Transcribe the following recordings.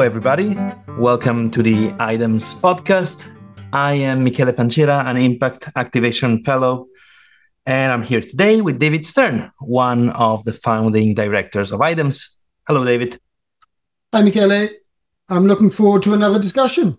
everybody. Welcome to the IDEMS podcast. I am Michele Pancera, an Impact Activation Fellow, and I'm here today with David Stern, one of the founding directors of IDEMS. Hello, David. Hi, Michele. I'm looking forward to another discussion.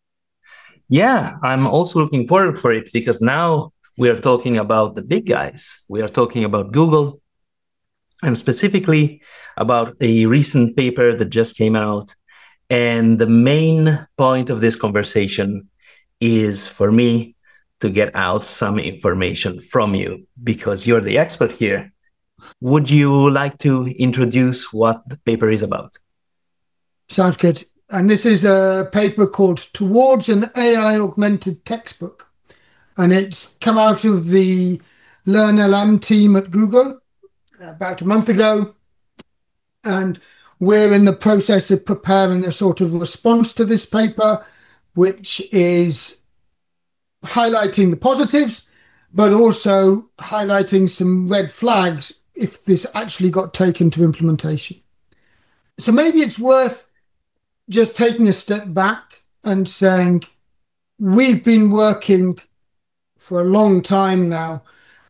Yeah, I'm also looking forward for it because now we are talking about the big guys. We are talking about Google, and specifically about a recent paper that just came out. And the main point of this conversation is for me to get out some information from you because you're the expert here. Would you like to introduce what the paper is about? Sounds good. And this is a paper called Towards an AI Augmented Textbook. And it's come out of the LearnLM team at Google about a month ago. And we're in the process of preparing a sort of response to this paper, which is highlighting the positives, but also highlighting some red flags if this actually got taken to implementation. So maybe it's worth just taking a step back and saying, we've been working for a long time now,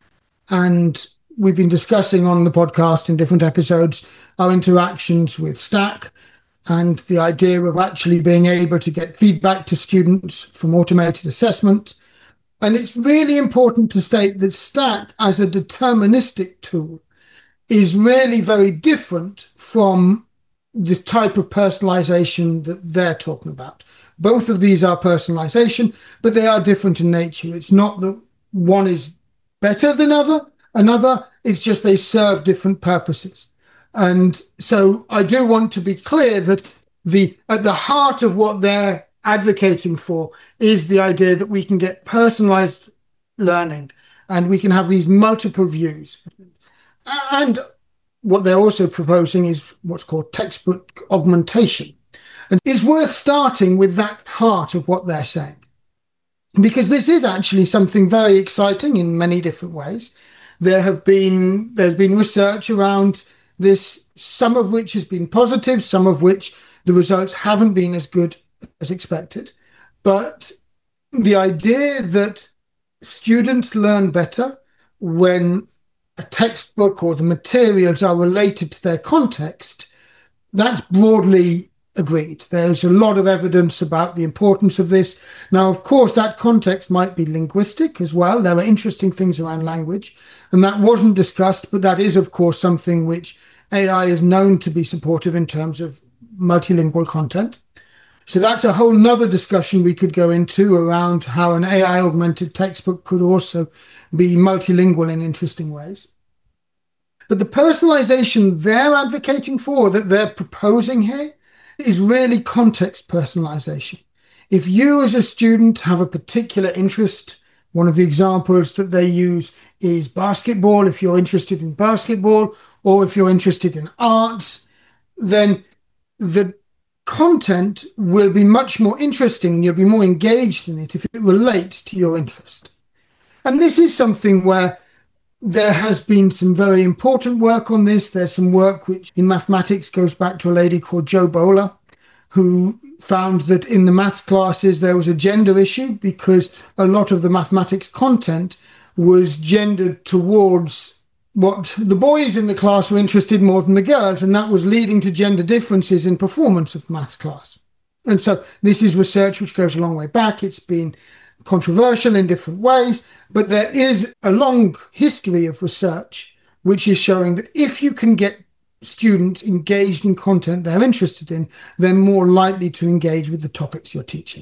and we've been discussing on the podcast in different episodes our interactions with Stack and the idea of actually being able to get feedback to students from automated assessment. And it's really important to state that Stack as a deterministic tool is really very different from the type of personalization that they're talking about. Both of these are personalization, but they are different in nature. It's not that one is better than another, it's just they serve different purposes. And so I do want to be clear that at the heart of what they're advocating for is the idea that we can get personalized learning and we can have these multiple views. And what they're also proposing is what's called textbook augmentation. And it's worth starting with that heart of what they're saying, because this is actually something very exciting in many different ways. There's been research around this, some of which has been positive, some of which the results haven't been as good as expected. But the idea that students learn better when a textbook or the materials are related to their context, that's broadly agreed. There's a lot of evidence about the importance of this. Now, of course, that context might be linguistic as well. There are interesting things around language, and that wasn't discussed, but that is, of course, something which AI is known to be supportive in terms of multilingual content. So that's a whole nother discussion we could go into around how an AI augmented textbook could also be multilingual in interesting ways. But the personalization they're advocating for, that they're proposing here, is really context personalization. If you as a student have a particular interest, one of the examples that they use is basketball. If you're interested in basketball, or if you're interested in arts, then the content will be much more interesting and you'll be more engaged in it if it relates to your interest. And this is something where there has been some very important work on this. There's some work which in mathematics goes back to a lady called Jo Boaler, who found that in the maths classes there was a gender issue because a lot of the mathematics content was gendered towards what the boys in the class were interested more than the girls, and that was leading to gender differences in performance of maths class. And so this is research which goes a long way back. It's been controversial in different ways, but there is a long history of research which is showing that if you can get students engaged in content they're interested in, they're more likely to engage with the topics you're teaching.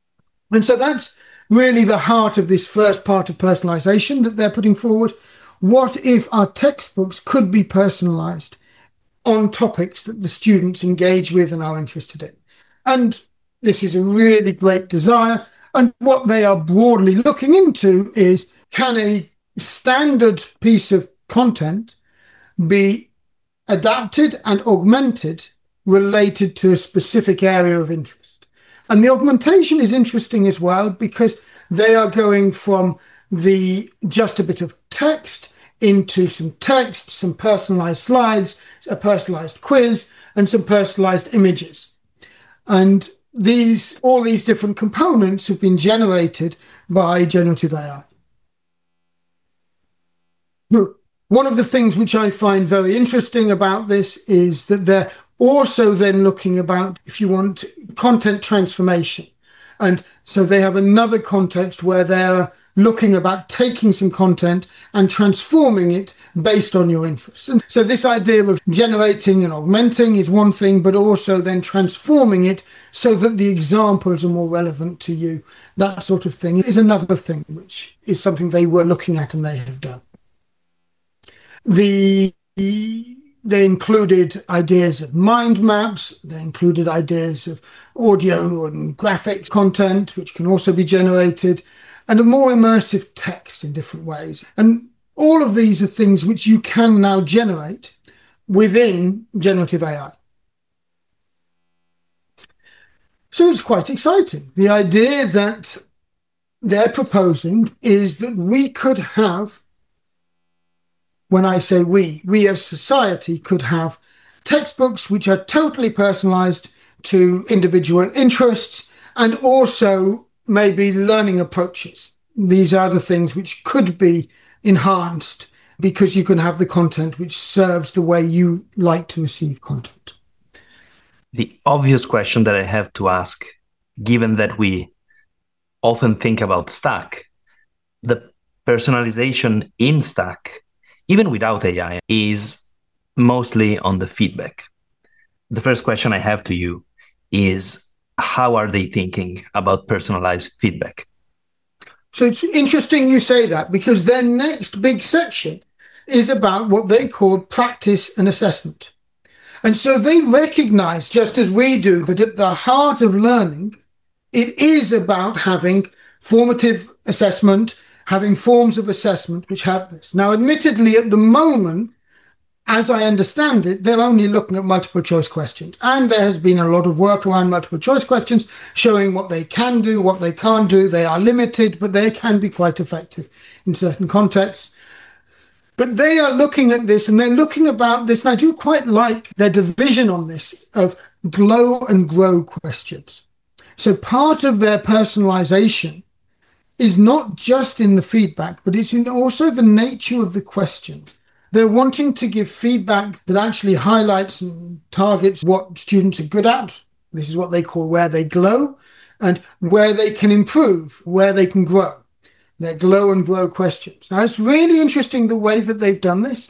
And so that's really the heart of this first part of personalization that they're putting forward. What if our textbooks could be personalized on topics that the students engage with and are interested in? And this is a really great desire. And what they are broadly looking into is, can a standard piece of content be adapted and augmented related to a specific area of interest? And the augmentation is interesting as well because they are going from just a bit of text into some text, some personalized slides, a personalized quiz, and some personalized images. And all these different components have been generated by generative AI. One of the things which I find very interesting about this is that they're also then looking about, if you want, content transformation. And so they have another context where they're looking about taking some content and transforming it based on your interests. And so this idea of generating and augmenting is one thing, but also then transforming it so that the examples are more relevant to you. That sort of thing is another thing, which is something they were looking at and they have done. They included ideas of mind maps. They included ideas of audio and graphics content, which can also be generated, and a more immersive text in different ways. And all of these are things which you can now generate within generative AI. So it's quite exciting. The idea that they're proposing is that we could have, when I say we as society could have textbooks which are totally personalized to individual interests and also maybe learning approaches. These are the things which could be enhanced because you can have the content which serves the way you like to receive content. The obvious question that I have to ask, given that we often think about Stack, the personalization in Stack, even without AI, is mostly on the feedback. The first question I have to you is, how are they thinking about personalized feedback? So it's interesting you say that, because their next big section is about what they call practice and assessment. And so they recognize, just as we do, that at the heart of learning, it is about having formative assessment, having forms of assessment which help this. Now, admittedly, at the moment, as I understand it, they're only looking at multiple choice questions. And there has been a lot of work around multiple choice questions showing what they can do, what they can't do. They are limited, but they can be quite effective in certain contexts. But they are looking at this and they're looking about this. And I do quite like their division on this of glow and grow questions. So part of their personalization is not just in the feedback, but it's in also the nature of the questions. They're wanting to give feedback that actually highlights and targets what students are good at. This is what they call where they glow, and where they can improve, where they can grow. They're glow and grow questions. Now, it's really interesting the way that they've done this,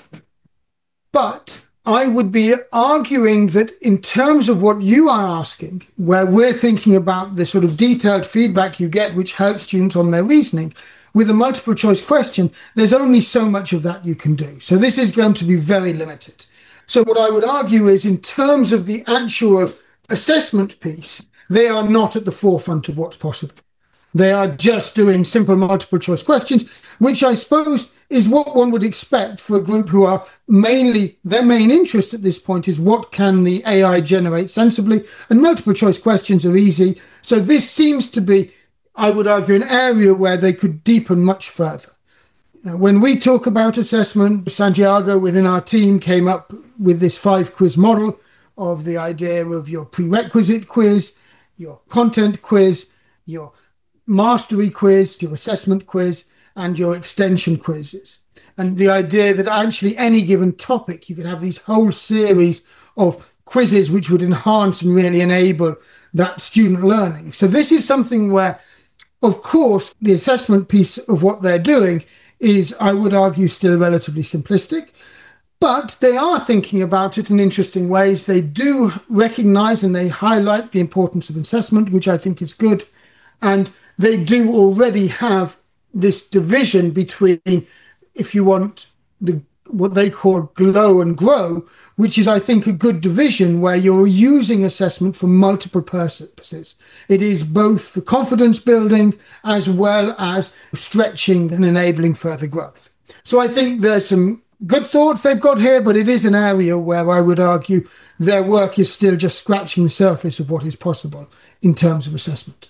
but I would be arguing that in terms of what you are asking, where we're thinking about the sort of detailed feedback you get, which helps students on their reasoning, with a multiple choice question, there's only so much of that you can do. So this is going to be very limited. So what I would argue is, in terms of the actual assessment piece, they are not at the forefront of what's possible. They are just doing simple multiple choice questions, which I suppose is what one would expect for a group who are mainly, their main interest at this point is what can the AI generate sensibly, and multiple choice questions are easy. So this seems to be, I would argue, an area where they could deepen much further. Now, when we talk about assessment, Santiago within our team came up with this 5-quiz model of the idea of your prerequisite quiz, your content quiz, your mastery quiz, your assessment quiz, and your extension quizzes. And the idea that actually any given topic, you could have these whole series of quizzes which would enhance and really enable that student learning. So this is something where, of course, the assessment piece of what they're doing is, I would argue, still relatively simplistic, but they are thinking about it in interesting ways. They do recognize and they highlight the importance of assessment, which I think is good. And they do already have this division between, if you want, what they call glow and grow, which is, I think, a good division where you're using assessment for multiple purposes. It is both for confidence building as well as stretching and enabling further growth. So I think there's some good thoughts they've got here, but it is an area where I would argue their work is still just scratching the surface of what is possible in terms of assessment.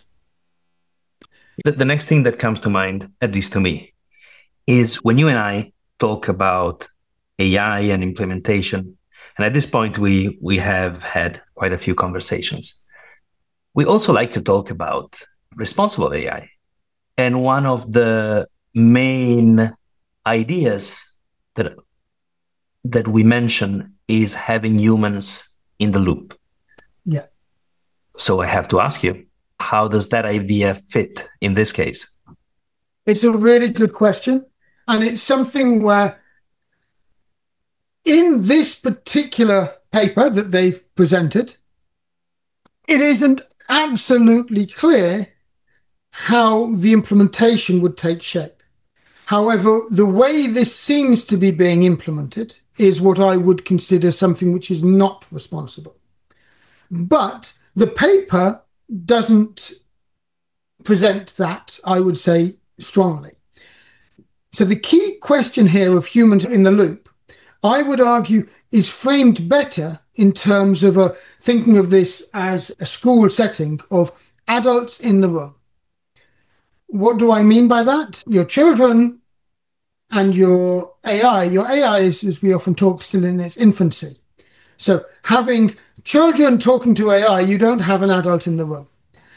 The next thing that comes to mind, at least to me, is when you and I talk about AI and implementation, and at this point we have had quite a few conversations. we also like to talk about responsible AI. And one of the main ideas that we mention is having humans in the loop. Yeah. So I have to ask you, how does that idea fit in this case? It's a really good question. And it's something where in this particular paper that they've presented, it isn't absolutely clear how the implementation would take shape. However, the way this seems to be being implemented is what I would consider something which is not responsible. But the paper doesn't present that, I would say, strongly. So the key question here of humans in the loop, I would argue, is framed better in terms of thinking of this as a school setting of adults in the room. What do I mean by that? Your children and your AI is, as we often talk, still in its infancy. So having children talking to AI, you don't have an adult in the room.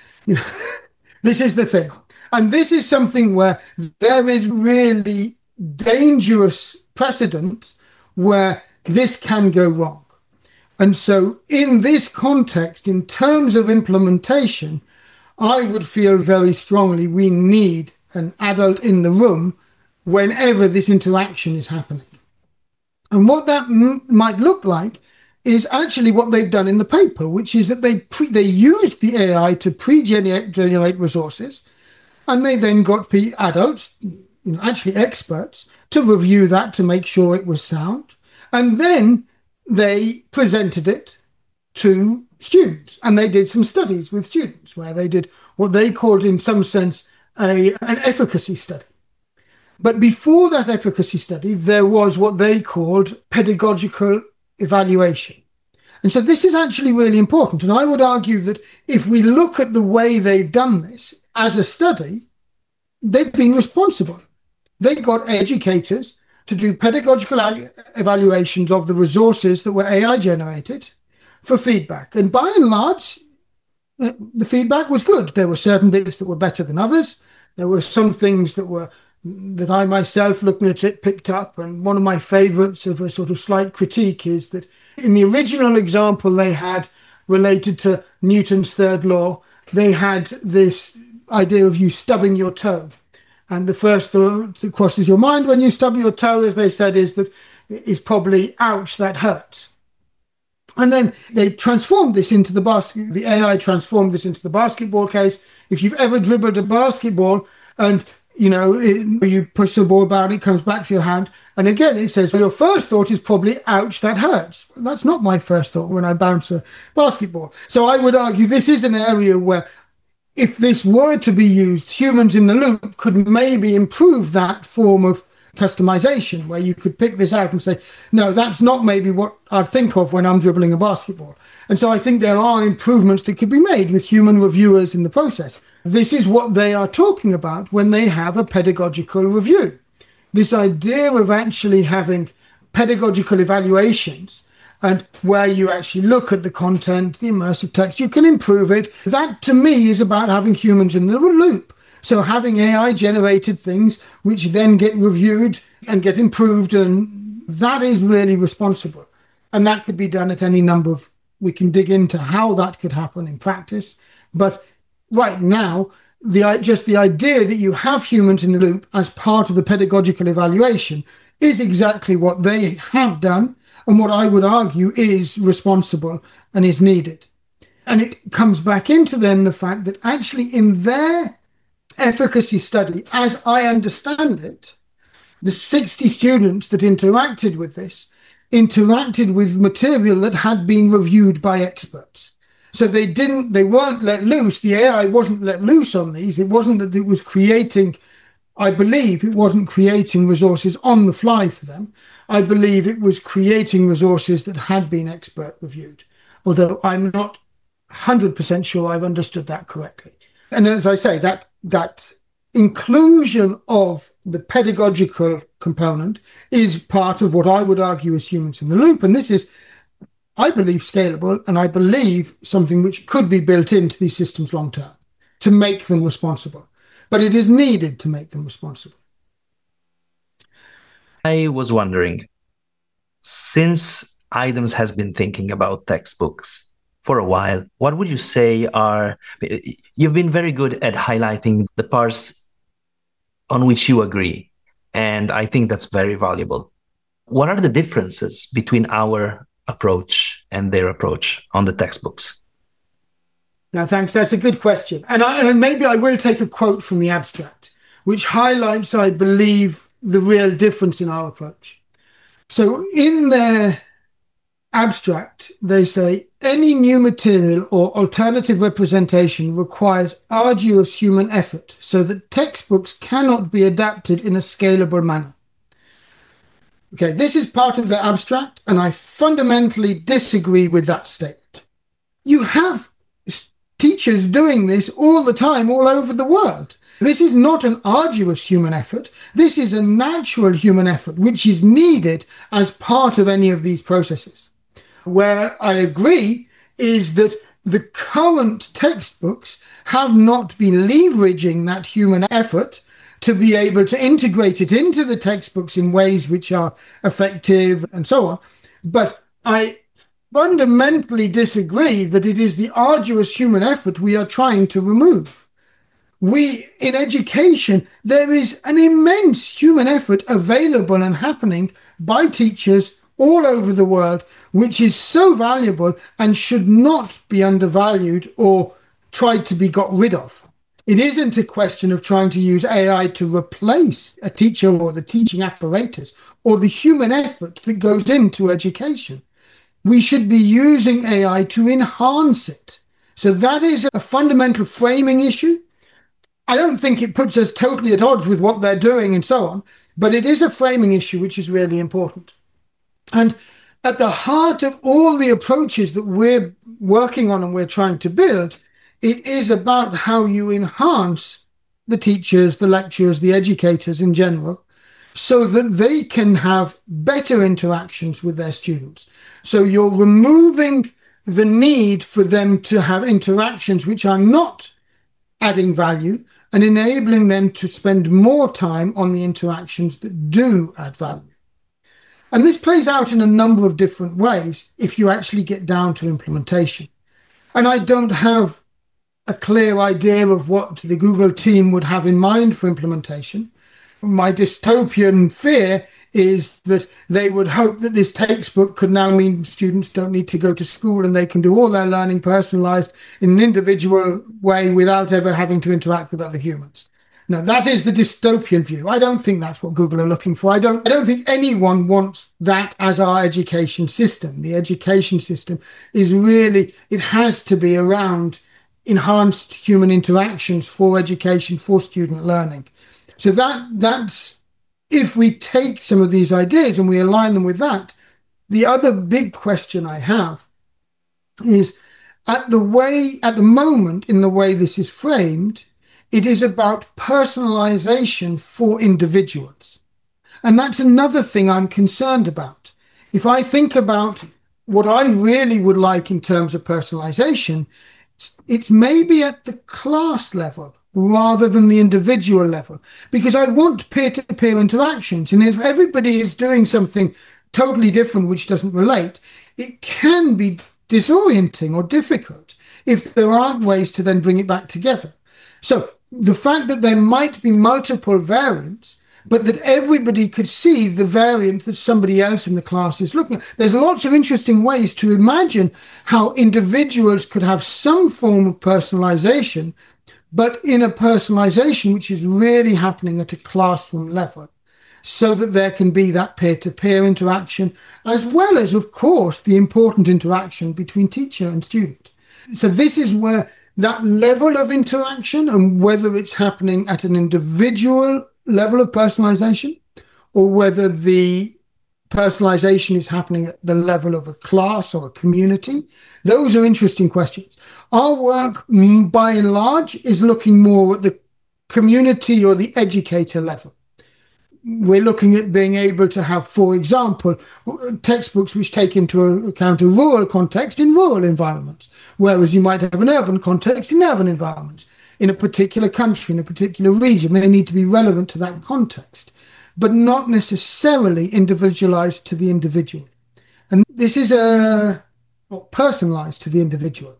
This is the thing. And this is something where there is really dangerous precedent where this can go wrong. And so in this context, in terms of implementation, I would feel very strongly we need an adult in the room whenever this interaction is happening. And what that might look like is actually what they've done in the paper, which is that they used the AI to pre-generate resources, and they then got adults, actually experts, to review that to make sure it was sound. And then they presented it to students, and they did some studies with students where they did what they called, in some sense, an efficacy study. But before that efficacy study, there was what they called pedagogical evaluation. And so this is actually really important. And I would argue that if we look at the way they've done this as a study, they've been responsible. They got educators to do pedagogical evaluations of the resources that were AI generated for feedback. And by and large, the feedback was good. There were certain bits that were better than others. There were some things that I myself, looking at it, picked up. And one of my favorites of a sort of slight critique is that in the original example they had related to Newton's third law, they had this idea of you stubbing your toe. And the first thought that crosses your mind when you stub your toe, as they said, is probably, ouch, that hurts. And then they transformed this into the AI transformed this into the basketball case. If you've ever dribbled a basketball and you push the ball down, it comes back to your hand. And again, it says, well, your first thought is probably, ouch, that hurts. That's not my first thought when I bounce a basketball. So I would argue this is an area where, if this were to be used, humans in the loop could maybe improve that form of customization, where you could pick this out and say, no, that's not maybe what I'd think of when I'm dribbling a basketball. And so I think there are improvements that could be made with human reviewers in the process. This is what they are talking about when they have a pedagogical review. This idea of actually having pedagogical evaluations, and where you actually look at the content, the immersive text, you can improve it. That, to me, is about having humans in the loop. So having AI-generated things which then get reviewed and get improved, and that is really responsible. And that could be done at any number of... We can dig into how that could happen in practice. But right now, just the idea that you have humans in the loop as part of the pedagogical evaluation is exactly what they have done, and what I would argue is responsible and is needed. And it comes back into then the fact that actually in their efficacy study, as I understand it, the 60 students that interacted with this interacted with material that had been reviewed by experts. So they weren't let loose. The AI wasn't let loose on these. It wasn't that it was creating... I believe it wasn't creating resources on the fly for them. I believe it was creating resources that had been expert reviewed, although I'm not 100% sure I've understood that correctly. And as I say, that inclusion of the pedagogical component is part of what I would argue is humans in the loop. And this is I believe, scalable, and I believe something which could be built into these systems long term to make them responsible. But it is needed to make them responsible. I was wondering, since IDEMS has been thinking about textbooks for a while, what would you say are, you've been very good at highlighting the parts on which you agree, and I think that's very valuable. What are the differences between our approach and their approach on the textbooks? Now, thanks. That's a good question. And maybe I will take a quote from the abstract, which highlights, I believe, the real difference in our approach. So in their abstract, they say, any new material or alternative representation requires arduous human effort so that textbooks cannot be adapted in a scalable manner. Okay, this is part of the abstract, and I fundamentally disagree with that statement. You have teachers doing this all the time, all over the world. This is not an arduous human effort. This is a natural human effort, which is needed as part of any of these processes. Where I agree is that the current textbooks have not been leveraging that human effort to be able to integrate it into the textbooks in ways which are effective and so on. But I fundamentally disagree that it is the arduous human effort we are trying to remove. In education, there is an immense human effort available and happening by teachers all over the world, which is so valuable and should not be undervalued or tried to be got rid of. It isn't a question of trying to use AI to replace a teacher or the teaching apparatus or the human effort that goes into education. We should be using AI to enhance it. So that is a fundamental framing issue. I don't think it puts us totally at odds with what they're doing and so on, but it is a framing issue which is really important. And at the heart of all the approaches that we're working on and we're trying to build, it is about how you enhance the teachers, the lecturers, the educators in general, so that they can have better interactions with their students. So you're removing the need for them to have interactions which are not adding value and enabling them to spend more time on the interactions that do add value. And this plays out in a number of different ways if you actually get down to implementation. And I don't have a clear idea of what the Google team would have in mind for implementation. My dystopian fear is that they would hope that this textbook could now mean students don't need to go to school and they can do all their learning personalized in an individual way without ever having to interact with other humans. Now, that is the dystopian view. I don't think that's what Google are looking for. I don't think anyone wants that as our education system. The education system is really, it has to be around enhanced human interactions for education, for student learning. So that's, if we take some of these ideas and we align them with that, the other big question I have is at the moment, in the way this is framed, it is about personalization for individuals. And that's another thing I'm concerned about. If I think about what I really would like in terms of personalization, it's maybe at the class level rather than the individual level, because I want peer-to-peer interactions. And if everybody is doing something totally different which doesn't relate, it can be disorienting or difficult if there aren't ways to then bring it back together. So the fact that there might be multiple variants, but that everybody could see the variant that somebody else in the class is looking at. There's lots of interesting ways to imagine how individuals could have some form of personalization, but in a personalization which is really happening at a classroom level, so that there can be that peer-to-peer interaction, as well as, of course, the important interaction between teacher and student. So this is where that level of interaction, and whether it's happening at an individual level of personalization or whether the personalization is happening at the level of a class or a community, those are interesting questions. Our work, by and large, is looking more at the community or the educator level. we're looking at being able to have, for example, textbooks which take into account a rural context in rural environments, whereas you might have an urban context in urban environments. In a particular country, in a particular region, they need to be relevant to that context, but not necessarily individualized to the individual. And this is personalized to the individual.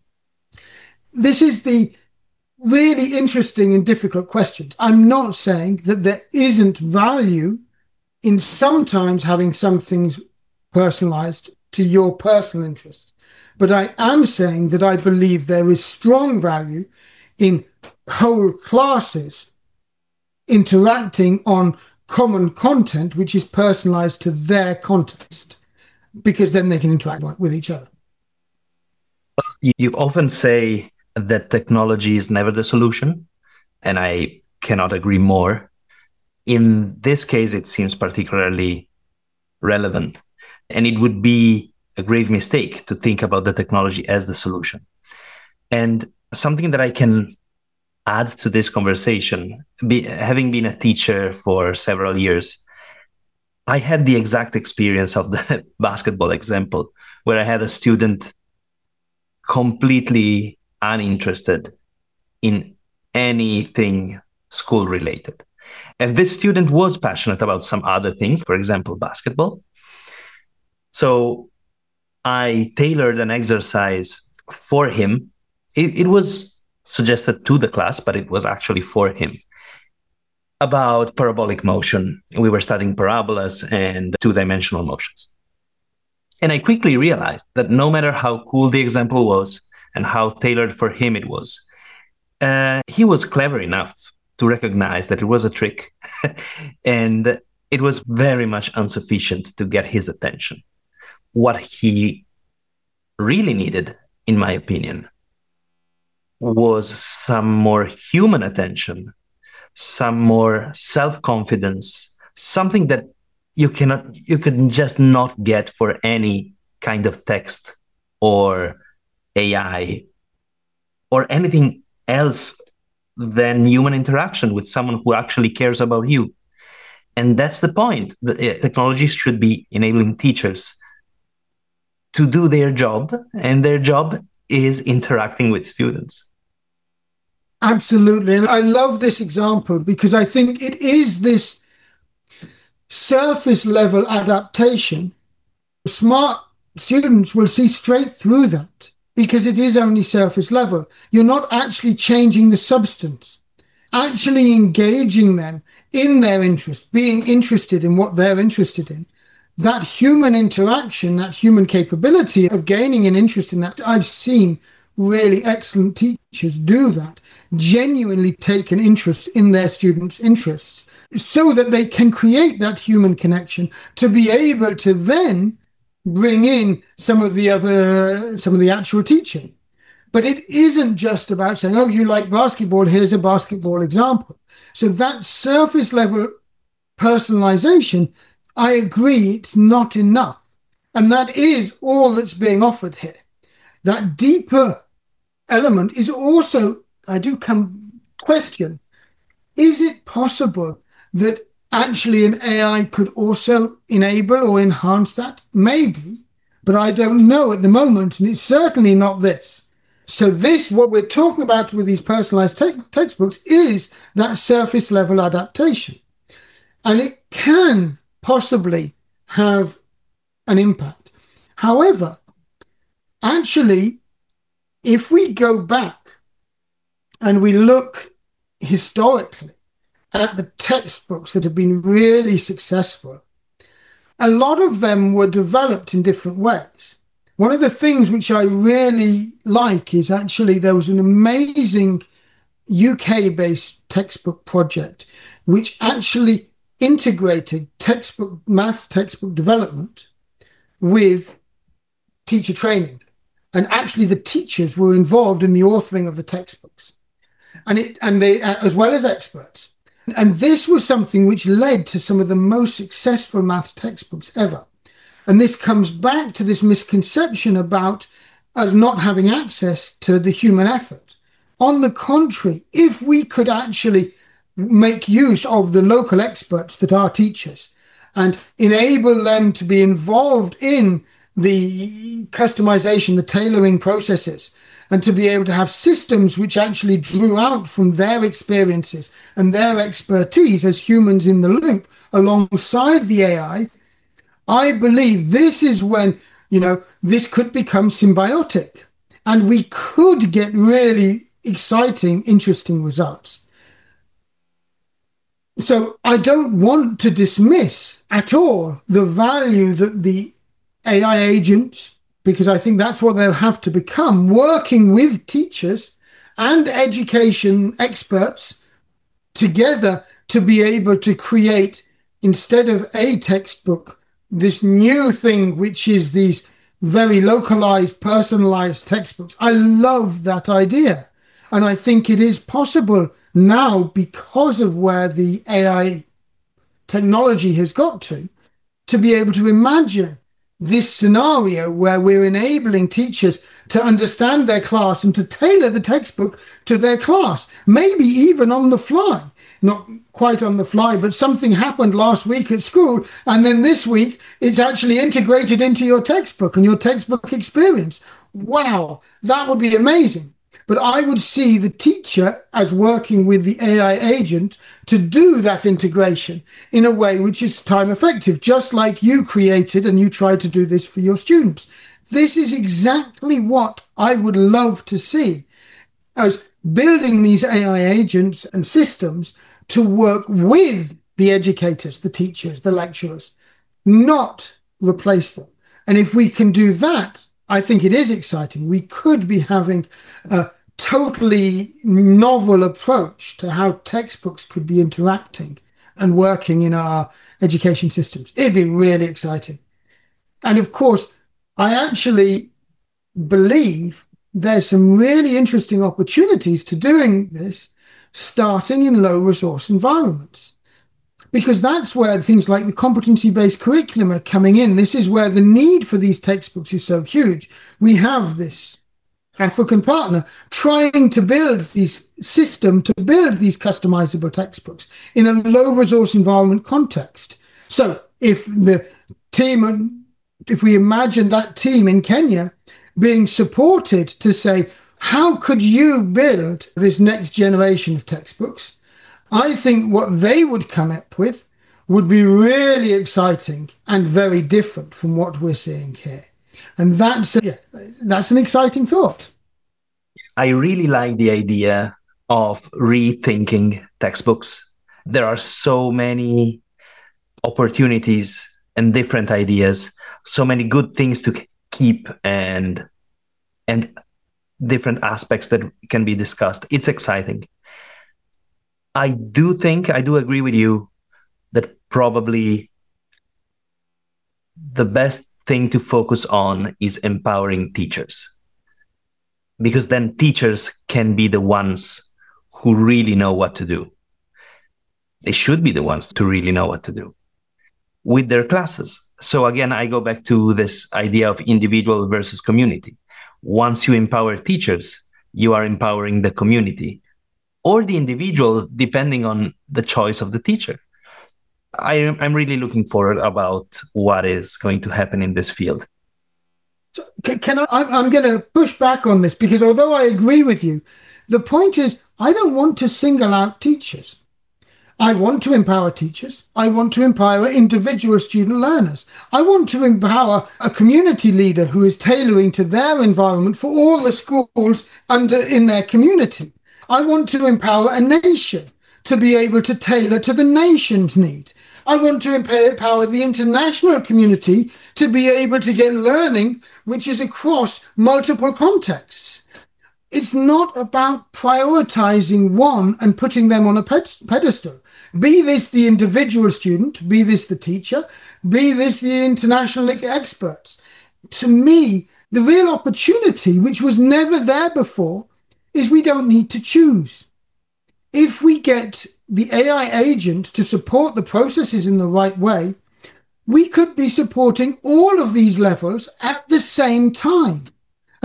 This is the really interesting and difficult questions. I'm not saying that there isn't value in sometimes having some things personalized to your personal interests, but I am saying that I believe there is strong value in whole classes interacting on common content which is personalized to their context, because then they can interact with each other. You often say that technology is never the solution, and I cannot agree more. In this case, it seems particularly relevant, and it would be a grave mistake to think about the technology as the solution. And something that I can add to this conversation, having been a teacher for several years, I had the exact experience of the basketball example, where I had a student completely uninterested in anything school related. And this student was passionate about some other things, for example, basketball. So I tailored an exercise for him. It was suggested to the class, but it was actually for him, about parabolic motion. We were studying parabolas and two-dimensional motions. And I quickly realized that no matter how cool the example was and how tailored for him it was, he was clever enough to recognize that it was a trick and it was very much insufficient to get his attention. What he really needed, in my opinion, was some more human attention, some more self-confidence, something that you could just not get for any kind of text or AI or anything else than human interaction with someone who actually cares about you. And that's the point. The technology should be enabling teachers to do their job, and their job is interacting with students. Absolutely. And I love this example because I think it is this surface level adaptation. Smart students will see straight through that because it is only surface level. You're not actually changing the substance, actually engaging them in their interest, being interested in what they're interested in. That human interaction, that human capability of gaining an interest in that. I've seen really excellent teachers do that, genuinely take an interest in their students' interests so that they can create that human connection to be able to then bring in some of the actual teaching. But it isn't just about saying, oh, you like basketball, here's a basketball example. So that surface level personalization, I agree, it's not enough. And that is all that's being offered here. That deeper element is also, I do question, is it possible that actually an AI could also enable or enhance that? Maybe, but I don't know at the moment, and it's certainly not this. So this, what we're talking about with these personalized textbooks, is that surface level adaptation. And it can possibly have an impact. However, actually, if we go back and we look historically at the textbooks that have been really successful, a lot of them were developed in different ways. One of the things which I really like is actually there was an amazing UK-based textbook project which actually integrated maths textbook development with teacher training. And actually the teachers were involved in the authoring of the textbooks, and they, as well as experts. And this was something which led to some of the most successful maths textbooks ever. And this comes back to this misconception about us not having access to the human effort. On the contrary, if we could actually make use of the local experts that are teachers and enable them to be involved in the customization, the tailoring processes, and to be able to have systems which actually drew out from their experiences and their expertise as humans in the loop alongside the AI. I believe this is when, this could become symbiotic and we could get really exciting, interesting results. So I don't want to dismiss at all the value that the AI agents, because I think that's what they'll have to become, working with teachers and education experts together to be able to create, instead of a textbook, this new thing, which is these very localized, personalized textbooks. I love that idea. And I think it is possible now because of where the AI technology has got to be able to imagine this scenario where we're enabling teachers to understand their class and to tailor the textbook to their class, maybe even on the fly. Not quite on the fly, but something happened last week at school, and then this week it's actually integrated into your textbook and your textbook experience. Wow, that would be amazing. But I would see the teacher as working with the AI agent to do that integration in a way which is time effective, just like you created and you tried to do this for your students. This is exactly what I would love to see, as building these AI agents and systems to work with the educators, the teachers, the lecturers, not replace them. And if we can do that, I think it is exciting. We could be having a totally novel approach to how textbooks could be interacting and working in our education systems. It'd be really exciting. And of course, I actually believe there's some really interesting opportunities to doing this, starting in low resource environments, because that's where things like the competency-based curriculum are coming in. This is where the need for these textbooks is so huge. We have this African partner trying to build this system to build these customizable textbooks in a low resource environment context. So if we imagine that team in Kenya being supported to say, how could you build this next generation of textbooks? I think what they would come up with would be really exciting and very different from what we're seeing here. And that's an exciting thought. I really like the idea of rethinking textbooks. There are so many opportunities and different ideas, so many good things to keep and different aspects that can be discussed. It's exciting. I do agree with you that probably the best thing to focus on is empowering teachers, because then teachers can be the ones who really know what to do. They should be the ones to really know what to do with their classes. So again, I go back to this idea of individual versus community. Once you empower teachers, you are empowering the community or the individual, depending on the choice of the teacher. I'm really looking forward about what is going to happen in this field. So I'm going to push back on this, because although I agree with you, the point is I don't want to single out teachers. I want to empower teachers. I want to empower individual student learners. I want to empower a community leader who is tailoring to their environment for all the schools in their community. I want to empower a nation to be able to tailor to the nation's need. I want to empower the international community to be able to get learning which is across multiple contexts. It's not about prioritizing one and putting them on a pedestal. Be this the individual student, be this the teacher, be this the international experts. To me, the real opportunity, which was never there before, is we don't need to choose. If we get the AI agent to support the processes in the right way, we could be supporting all of these levels at the same time.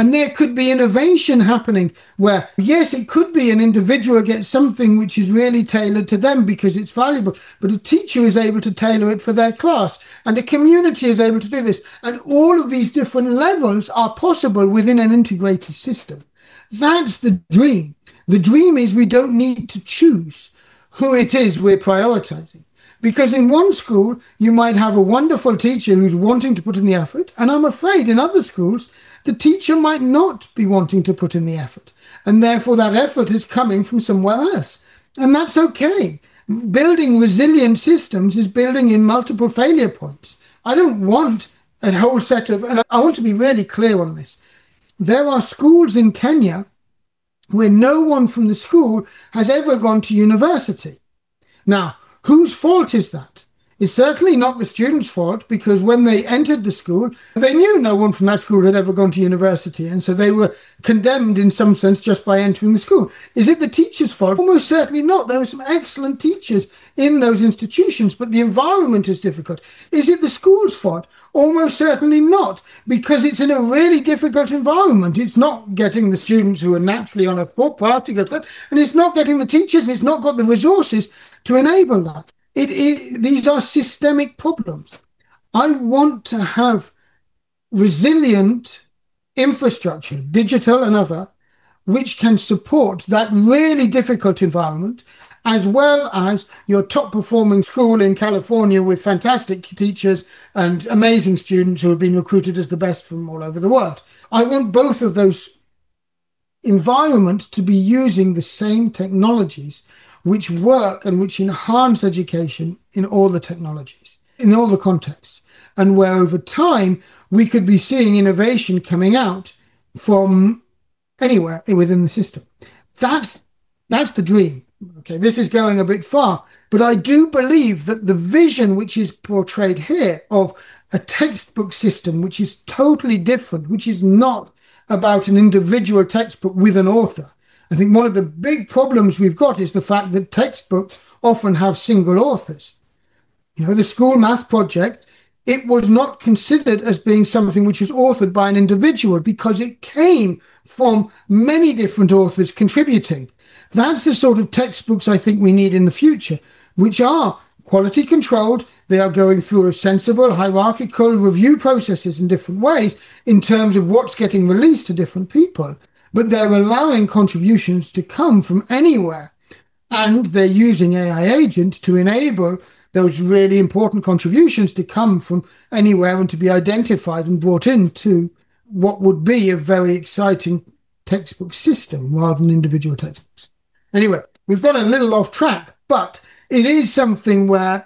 And there could be innovation happening where, yes, it could be an individual gets something which is really tailored to them because it's valuable, but a teacher is able to tailor it for their class, and a community is able to do this. And all of these different levels are possible within an integrated system. That's the dream. The dream is we don't need to choose who it is we're prioritizing. Because in one school, you might have a wonderful teacher who's wanting to put in the effort. And I'm afraid in other schools, the teacher might not be wanting to put in the effort. And therefore, that effort is coming from somewhere else. And that's okay. Building resilient systems is building in multiple failure points. I don't want a whole set of, and I want to be really clear on this. There are schools in Kenya where no one from the school has ever gone to university. Now, whose fault is that? It's certainly not the students' fault, because when they entered the school, they knew no one from that school had ever gone to university. And so they were condemned in some sense just by entering the school. Is it the teachers' fault? Almost certainly not. There were some excellent teachers in those institutions, but the environment is difficult. Is it the school's fault? Almost certainly not, because it's in a really difficult environment. It's not getting the students who are naturally on a poor particle, and it's not getting the teachers, it's not got the resources to enable that. These are systemic problems. I want to have resilient infrastructure, digital and other, which can support that really difficult environment, as well as your top performing school in California with fantastic teachers and amazing students who have been recruited as the best from all over the world. I want both of those environments to be using the same technologies which work and which enhance education in all the technologies, in all the contexts, and where over time we could be seeing innovation coming out from anywhere within the system. That's the dream. Okay, this is going a bit far, but I do believe that the vision which is portrayed here of a textbook system which is totally different, which is not about an individual textbook with an author. I think one of the big problems we've got is the fact that textbooks often have single authors. You know, the school math project, it was not considered as being something which was authored by an individual because it came from many different authors contributing. That's the sort of textbooks I think we need in the future, which are quality controlled. They are going through a sensible hierarchical review processes in different ways in terms of what's getting released to different people. But they're allowing contributions to come from anywhere. And they're using AI agents to enable those really important contributions to come from anywhere and to be identified and brought into what would be a very exciting textbook system rather than individual textbooks. Anyway, we've gone a little off track, but it is something where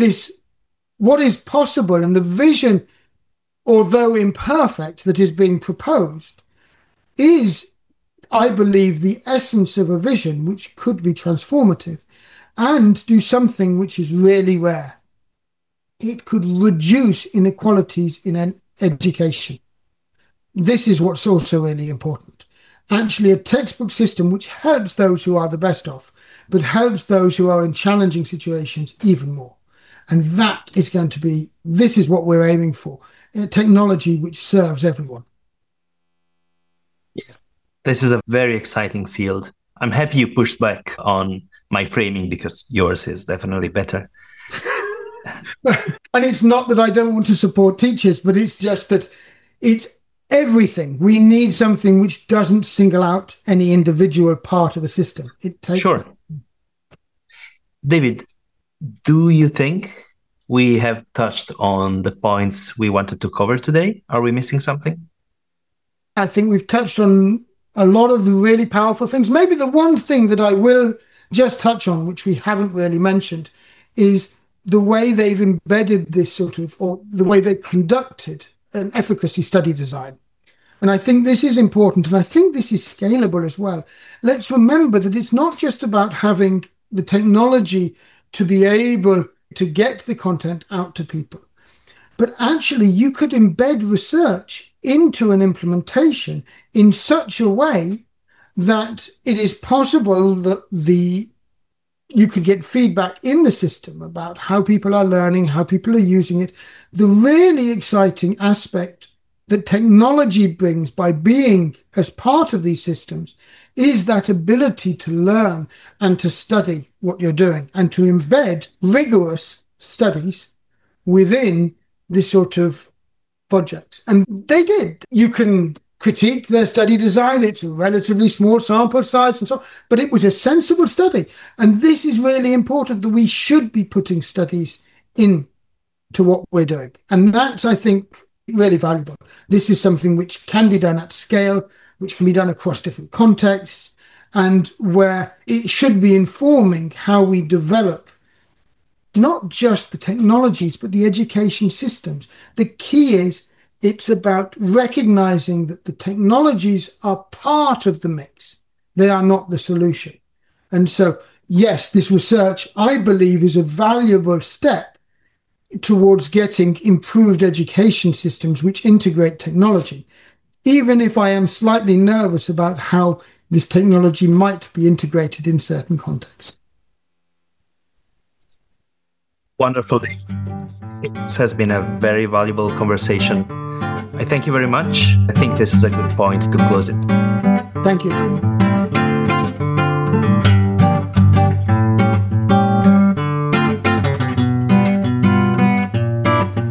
what is possible and the vision, although imperfect, that is being proposed is, I believe, the essence of a vision which could be transformative and do something which is really rare. It could reduce inequalities in education. This is what's also really important. Actually, a textbook system which helps those who are the best off, but helps those who are in challenging situations even more. And that is going to be, this is what we're aiming for, a technology which serves everyone. Yes, this is a very exciting field. I'm happy you pushed back on my framing because yours is definitely better. And it's not that I don't want to support teachers, but it's just that it's everything. We need something which doesn't single out any individual part of the system. It takes Sure. David, do you think we have touched on the points we wanted to cover today? Are we missing something? I think we've touched on a lot of the really powerful things. Maybe the one thing that I will just touch on, which we haven't really mentioned, is the way they've embedded this sort of, or the way they conducted an efficacy study design. And I think this is important, and I think this is scalable as well. Let's remember that it's not just about having the technology to be able to get the content out to people, but actually you could embed research into an implementation in such a way that it is possible that you could get feedback in the system about how people are learning, how people are using it. The really exciting aspect that technology brings by being as part of these systems is that ability to learn and to study what you're doing and to embed rigorous studies within this sort of project. And they did. You can critique their study design. It's a relatively small sample size and so on, but it was a sensible study. And this is really important, that we should be putting studies into what we're doing. And that's, I think, really valuable. This is something which can be done at scale, which can be done across different contexts, and where it should be informing how we develop not just the technologies, but the education systems. The key is it's about recognizing that the technologies are part of the mix. They are not the solution. And so, yes, this research, I believe, is a valuable step towards getting improved education systems which integrate technology, even if I am slightly nervous about how this technology might be integrated in certain contexts. Wonderful. This has been a very valuable conversation. I thank you very much. I think this is a good point to close it. Thank you.